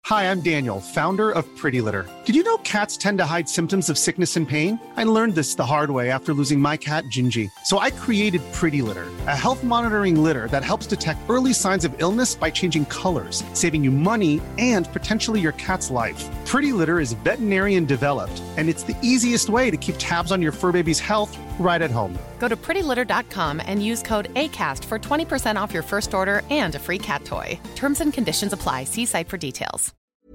Hi, I'm Daniel, founder of Pretty Litter. Did you know cats tend to hide symptoms of sickness and pain? I learned this the hard way after losing my cat, Gingy. So I created Pretty Litter, a health monitoring litter that helps detect early signs of illness by changing colors, saving you money and potentially your cat's life. Pretty Litter is veterinarian developed, and it's the easiest way to keep tabs on your fur baby's health right at home. Go to prettylitter.com and use code ACAST for 20% off your first order and a free cat toy. Terms and conditions apply. See site for details.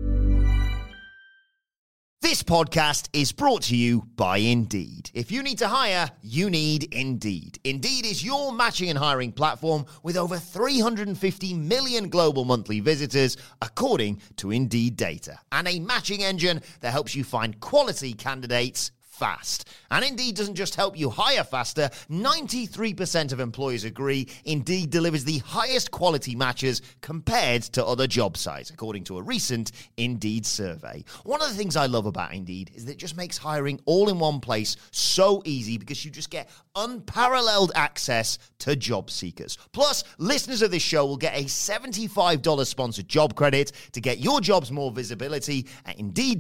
This podcast is brought to you by Indeed. If you need to hire, you need Indeed. Indeed is your matching and hiring platform with over 350 million global monthly visitors, according to Indeed data, and a matching engine that helps you find quality candidates fast. And Indeed doesn't just help you hire faster. 93% of employers agree Indeed delivers the highest quality matches compared to other job sites, according to a recent Indeed survey. One of the things I love about Indeed is that it just makes hiring all in one place so easy because you just get unparalleled access to job seekers. Plus, listeners of this show will get a $75 sponsored job credit to get your jobs more visibility at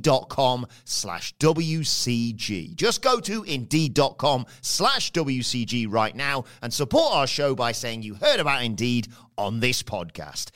Indeed.com/WCG. Just go to Indeed.com/WCG right now and support our show by saying you heard about Indeed on this podcast.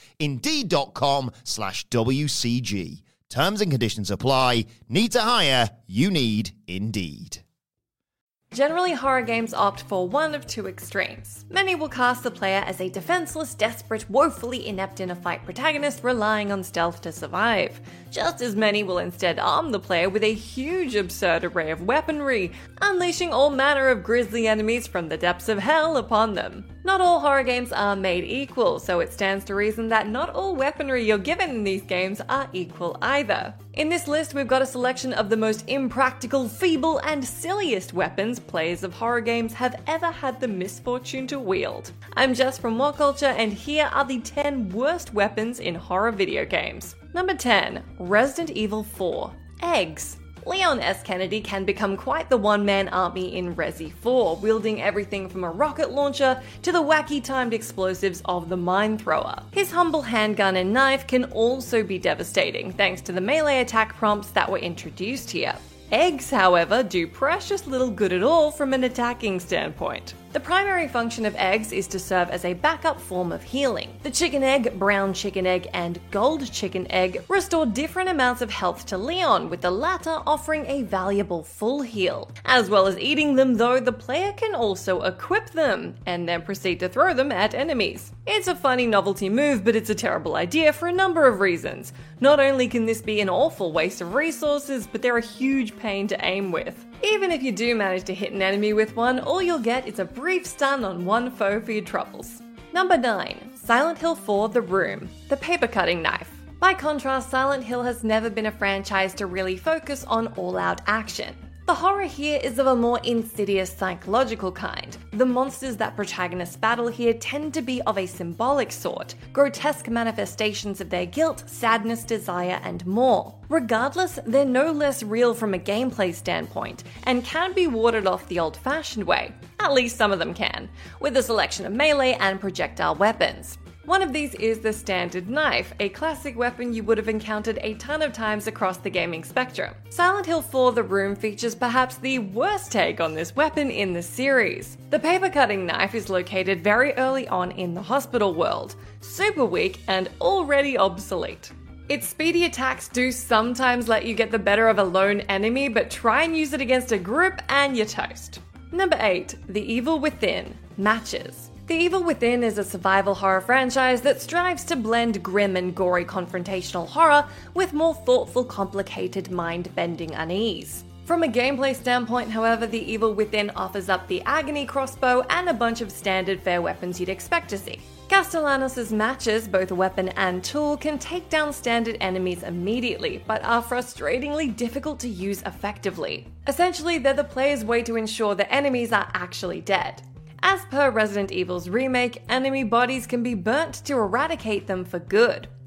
Indeed.com/WCG. Terms and conditions apply. Need to hire? You need Indeed. Generally, horror games opt for one of two extremes. Many will cast the player as a defenseless, desperate, woefully inept in a fight protagonist relying on stealth to survive. Just as many will instead arm the player with a huge, absurd array of weaponry, unleashing all manner of grisly enemies from the depths of hell upon them. Not all horror games are made equal, so it stands to reason that not all weaponry you're given in these games are equal either. In this list, we've got a selection of the most impractical, feeble, and silliest weapons players of horror games have ever had the misfortune to wield. I'm Jess from What Culture, and here are the 10 worst weapons in horror video games. Number 10. Resident Evil 4. Eggs. Leon S. Kennedy can become quite the one-man army in Resi 4, wielding everything from a rocket launcher to the wacky timed explosives of the Mine Thrower. His humble handgun and knife can also be devastating, thanks to the melee attack prompts that were introduced here. Eggs, however, do precious little good at all from an attacking standpoint. The primary function of eggs is to serve as a backup form of healing. The chicken egg, brown chicken egg, and gold chicken egg restore different amounts of health to Leon, with the latter offering a valuable full heal. As well as eating them though, the player can also equip them, and then proceed to throw them at enemies. It's a funny novelty move, but it's a terrible idea for a number of reasons. Not only can this be an awful waste of resources, but they're a huge pain to aim with. Even if you do manage to hit an enemy with one, all you'll get is a brief stun on one foe for your troubles. Number 9. Silent Hill 4: The Room. The paper cutting knife. By contrast, Silent Hill has never been a franchise to really focus on all-out action. The horror here is of a more insidious psychological kind. The monsters that protagonists battle here tend to be of a symbolic sort, grotesque manifestations of their guilt, sadness, desire, and more. Regardless, they're no less real from a gameplay standpoint, and can be warded off the old-fashioned way. At least some of them can, with a selection of melee and projectile weapons. One of these is the standard knife, a classic weapon you would have encountered a ton of times across the gaming spectrum. Silent Hill 4: The Room features perhaps the worst take on this weapon in the series. The paper-cutting knife is located very early on in the hospital world, super weak and already obsolete. Its speedy attacks do sometimes let you get the better of a lone enemy, but try and use it against a group and you're toast. Number 8. The Evil Within. Matches. The Evil Within is a survival horror franchise that strives to blend grim and gory confrontational horror with more thoughtful, complicated, mind-bending unease. From a gameplay standpoint, however, The Evil Within offers up the agony crossbow and a bunch of standard fair weapons you'd expect to see. Castellanos' matches, both weapon and tool, can take down standard enemies immediately, but are frustratingly difficult to use effectively. Essentially, they're the player's way to ensure that enemies are actually dead. As per Resident Evil's remake, enemy bodies can be burnt to eradicate them for good.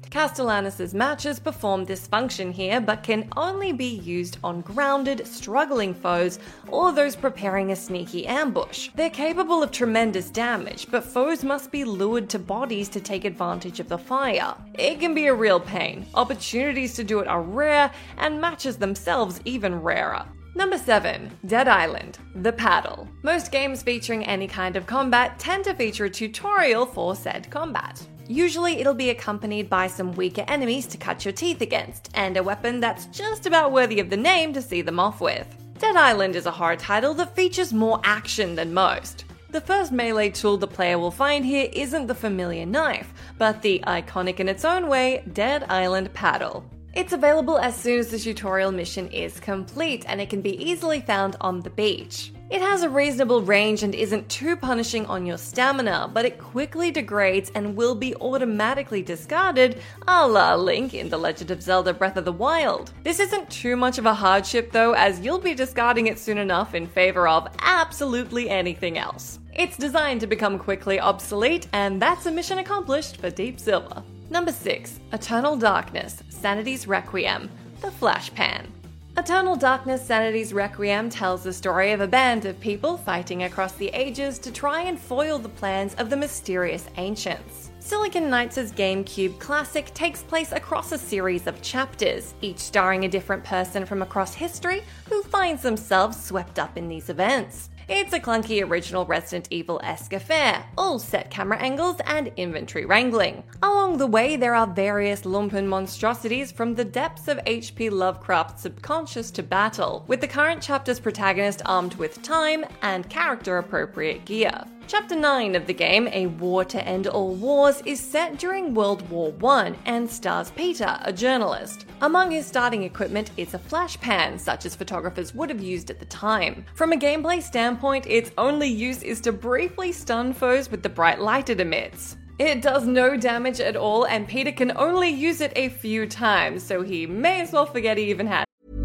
Castellanos' matches perform this function here, but can only be used on grounded, struggling foes or those preparing a sneaky ambush. They're capable of tremendous damage, but foes must be lured to bodies to take advantage of the fire. It can be a real pain. Opportunities to do it are rare, and matches themselves even rarer. Number 7. Dead Island, the paddle. Most games featuring any kind of combat tend to feature a tutorial for said combat. Usually it'll be accompanied by some weaker enemies to cut your teeth against, and a weapon that's just about worthy of the name to see them off with. Dead Island is a horror title that features more action than most. The first melee tool the player will find here isn't the familiar knife, but the iconic in its own way, Dead Island paddle. It's available as soon as the tutorial mission is complete, and it can be easily found on the beach. It has a reasonable range and isn't too punishing on your stamina, but it quickly degrades and will be automatically discarded, a la Link in The Legend of Zelda Breath of the Wild. This isn't too much of a hardship though, as you'll be discarding it soon enough in favor of absolutely anything else. It's designed to become quickly obsolete, and that's a mission accomplished for Deep Silver. Number 6. Eternal Darkness, Sanity's Requiem, the Flash Pan. Eternal Darkness Sanity's Requiem tells the story of a band of people fighting across the ages to try and foil the plans of the mysterious ancients. Silicon Knights' GameCube classic takes place across a series of chapters, each starring a different person from across history who finds themselves swept up in these events. It's a clunky original Resident Evil-esque affair, all set camera angles and inventory wrangling. Along the way, there are various lumpen monstrosities from the depths of H.P. Lovecraft's subconscious to battle, with the current chapter's protagonist armed with time and character-appropriate gear. Chapter 9 of the game, A War to End All Wars, is set during World War I and stars Peter, a journalist. Among his starting equipment is a flash pan, such as photographers would have used at the time. From a gameplay standpoint, its only use is to briefly stun foes with the bright light it emits. It does no damage at all, and Peter can only use it a few times, so he may as well forget he even had.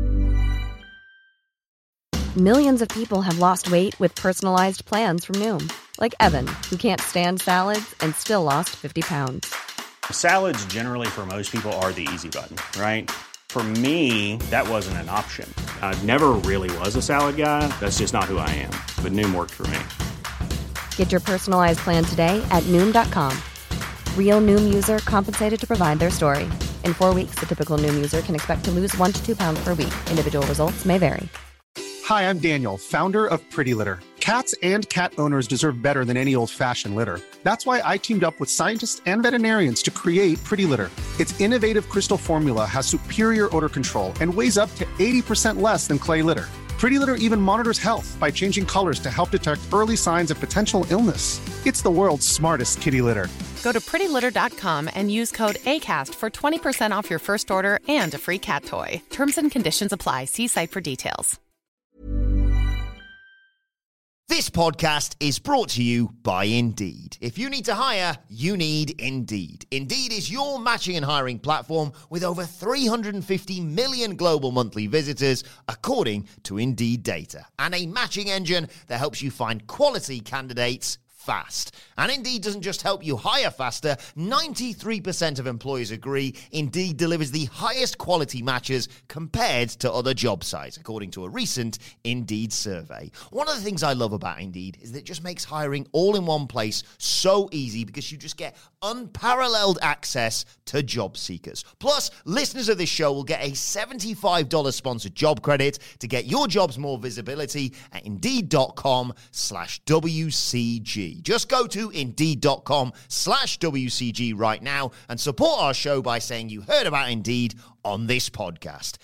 Millions of people have lost weight with personalized plans from Noom. Like Evan, who can't stand salads and still lost 50 pounds. Salads generally for most people are the easy button, right? For me, that wasn't an option. I never really was a salad guy. That's just not who I am. But Noom worked for me. Get your personalized plan today at Noom.com. Real Noom user compensated to provide their story. In 4 weeks, the typical Noom user can expect to lose 1 to 2 pounds per week. Individual results may vary. Hi, I'm Daniel, founder of Pretty Litter. Cats and cat owners deserve better than any old-fashioned litter. That's why I teamed up with scientists and veterinarians to create Pretty Litter. Its innovative crystal formula has superior odor control and weighs up to 80% less than clay litter. Pretty Litter even monitors health by changing colors to help detect early signs of potential illness. It's the world's smartest kitty litter. Go to prettylitter.com and use code ACAST for 20% off your first order and a free cat toy. Terms and conditions apply. See site for details. This podcast is brought to you by Indeed. If you need to hire, you need Indeed. Indeed is your matching and hiring platform with over 350 million global monthly visitors, according to Indeed data, and a matching engine that helps you find quality candidates fast. And Indeed doesn't just help you hire faster. 93% of employers agree Indeed delivers the highest quality matches compared to other job sites, according to a recent Indeed survey. One of the things I love about Indeed is that it just makes hiring all in one place so easy because you just get unparalleled access to job seekers. Plus, listeners of this show will get a $75 sponsored job credit to get your jobs more visibility at Indeed.com/WCG. Just go to Indeed.com/WCG right now and support our show by saying you heard about Indeed on this podcast.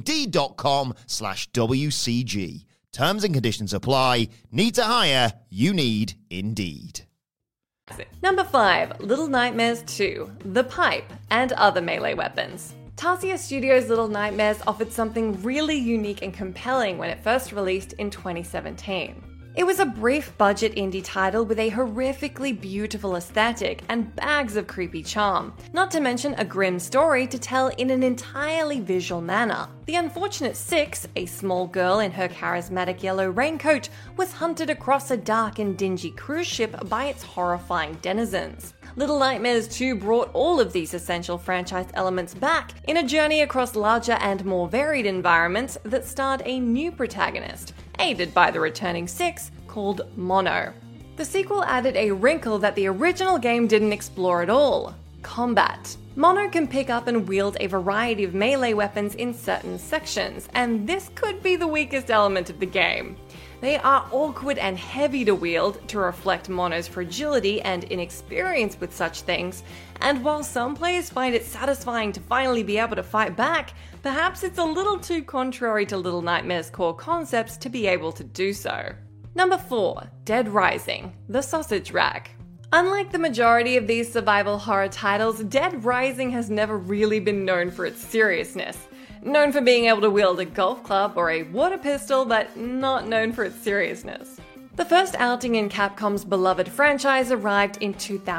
Indeed.com/WCG. Terms and conditions apply. Need to hire? You need Indeed. Number 5. Little Nightmares 2, The Pipe, and Other Melee Weapons. Tarsier Studios' Little Nightmares offered something really unique and compelling when it first released in 2017. It was a brief-budget indie title with a horrifically beautiful aesthetic and bags of creepy charm, not to mention a grim story to tell in an entirely visual manner. The unfortunate Six, a small girl in her charismatic yellow raincoat, was hunted across a dark and dingy cruise ship by its horrifying denizens. Little Nightmares 2 brought all of these essential franchise elements back in a journey across larger and more varied environments that starred a new protagonist, aided by the returning Six, called Mono. The sequel added a wrinkle that the original game didn't explore at all: combat. Mono can pick up and wield a variety of melee weapons in certain sections, and this could be the weakest element of the game. They are awkward and heavy to wield to reflect Mono's fragility and inexperience with such things, and while some players find it satisfying to finally be able to fight back, perhaps it's a little too contrary to Little Nightmares' core concepts to be able to do so. Number 4. Dead Rising: The Sausage Rack. Unlike the majority of these survival horror titles, Dead Rising has never really been known for its seriousness. Known for being able to wield a golf club or a water pistol, but not known for its seriousness. The first outing in Capcom's beloved franchise arrived in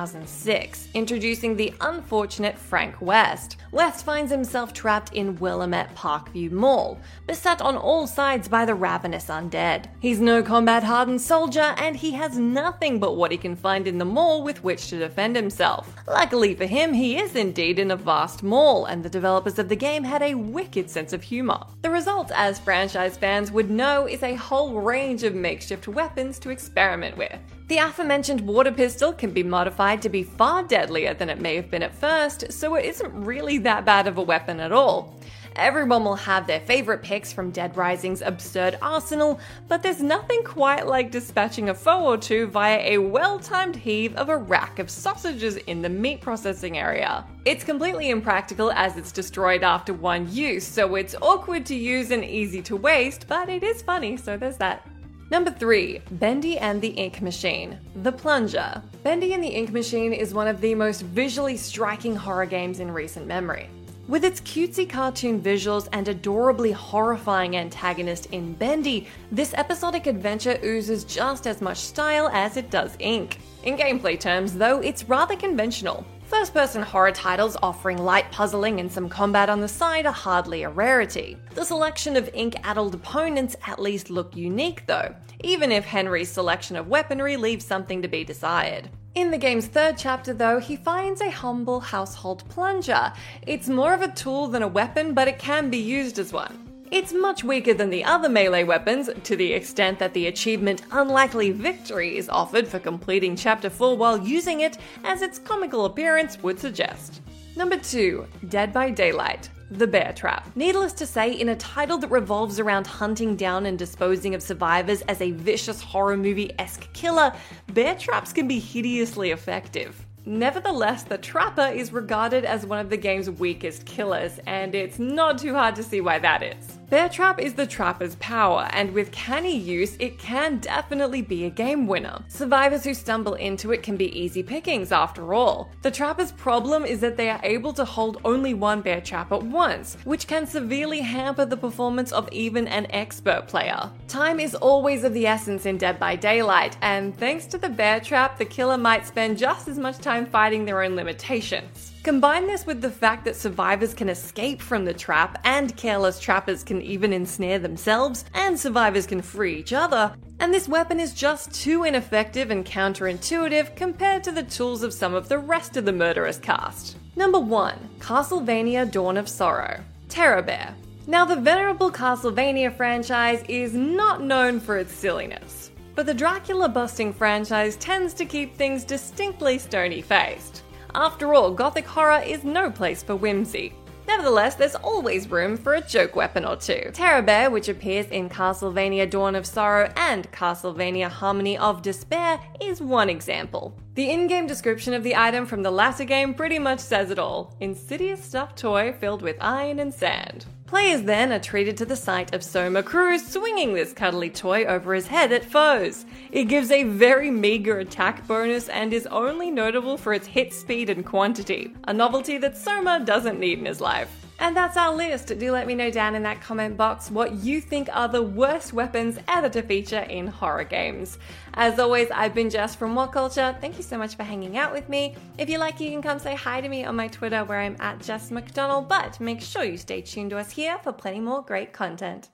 2006, introducing the unfortunate Frank West. West finds himself trapped in Willamette Parkview Mall, beset on all sides by the ravenous undead. He's no combat-hardened soldier, and he has nothing but what he can find in the mall with which to defend himself. Luckily for him, he is indeed in a vast mall, and the developers of the game had a wicked sense of humor. The result, as franchise fans would know, is a whole range of makeshift weapons to experiment with. The aforementioned water pistol can be modified to be far deadlier than it may have been at first, so it isn't really that bad of a weapon at all. Everyone will have their favorite picks from Dead Rising's absurd arsenal, but there's nothing quite like dispatching a foe or two via a well-timed heave of a rack of sausages in the meat processing area. It's completely impractical as it's destroyed after one use, so it's awkward to use and easy to waste, but it is funny, so there's that. Number 3. Bendy and the Ink Machine: The Plunger. Bendy and the Ink Machine is one of the most visually striking horror games in recent memory. With its cutesy cartoon visuals and adorably horrifying antagonist in Bendy, this episodic adventure oozes just as much style as it does ink. In gameplay terms, though, it's rather conventional. First-person horror titles offering light puzzling and some combat on the side are hardly a rarity. The selection of ink-addled opponents at least look unique though, even if Henry's selection of weaponry leaves something to be desired. In the game's third chapter though, he finds a humble household plunger. It's more of a tool than a weapon, but it can be used as one. It's much weaker than the other melee weapons, to the extent that the achievement Unlikely Victory is offered for completing Chapter 4 while using it, as its comical appearance would suggest. Number 2. Dead by Daylight: The Bear Trap. Needless to say, in a title that revolves around hunting down and disposing of survivors as a vicious horror movie-esque killer, bear traps can be hideously effective. Nevertheless, the Trapper is regarded as one of the game's weakest killers, and it's not too hard to see why that is. Bear Trap is the Trapper's power, and with canny use, it can definitely be a game winner. Survivors who stumble into it can be easy pickings after all. The Trapper's problem is that they are able to hold only one bear trap at once, which can severely hamper the performance of even an expert player. Time is always of the essence in Dead by Daylight, and thanks to the bear trap, the killer might spend just as much time fighting their own limitations. Combine this with the fact that survivors can escape from the trap, and careless trappers can even ensnare themselves, and survivors can free each other, and this weapon is just too ineffective and counterintuitive compared to the tools of some of the rest of the murderous cast. Number 1. Castlevania: Dawn of Sorrow: Terror Bear. Now, the venerable Castlevania franchise is not known for its silliness, but the Dracula-busting franchise tends to keep things distinctly stony-faced. After all, gothic horror is no place for whimsy. Nevertheless, there's always room for a joke weapon or two. Terror Bear, which appears in Castlevania: Dawn of Sorrow and Castlevania: Harmony of Despair, is one example. The in-game description of the item from the latter game pretty much says it all: insidious stuffed toy filled with iron and sand. Players then are treated to the sight of Soma Cruz swinging this cuddly toy over his head at foes. It gives a very meager attack bonus and is only notable for its hit speed and quantity, a novelty that Soma doesn't need in his life. And that's our list. Do let me know down in that comment box what you think are the worst weapons ever to feature in horror games. As always, I've been Jess from What Culture. Thank you so much for hanging out with me. If you like, you can come say hi to me on my Twitter where I'm at Jess McDonald, but make sure you stay tuned to us here for plenty more great content.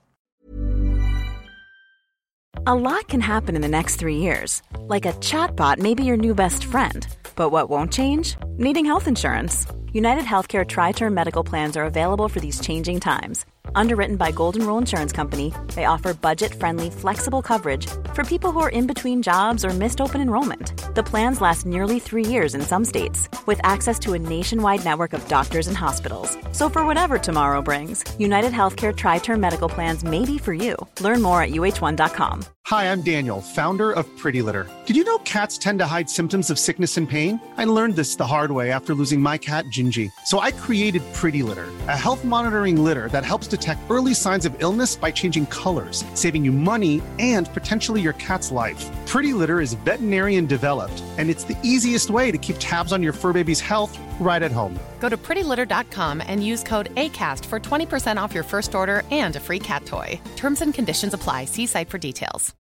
A lot can happen in the next 3 years. Like a chatbot may be your new best friend. But what won't change? Needing health insurance. United Healthcare Tri-Term Medical Plans are available for these changing times. Underwritten by Golden Rule Insurance Company, they offer budget-friendly, flexible coverage for people who are in between jobs or missed open enrollment. The plans last nearly 3 years in some states, with access to a nationwide network of doctors and hospitals. So for whatever tomorrow brings, United Healthcare Tri-Term Medical Plans may be for you. Learn more at uh1.com. Hi, I'm Daniel, founder of Pretty Litter. Did you know cats tend to hide symptoms of sickness and pain? I learned this the hard way after losing my cat, Gingy. So I created Pretty Litter, a health monitoring litter that helps detect early signs of illness by changing colors, saving you money and potentially your cat's life. Pretty Litter is veterinarian developed, and it's the easiest way to keep tabs on your fur baby's health right at home. Go to prettylitter.com and use code ACAST for 20% off your first order and a free cat toy. Terms and conditions apply. See site for details.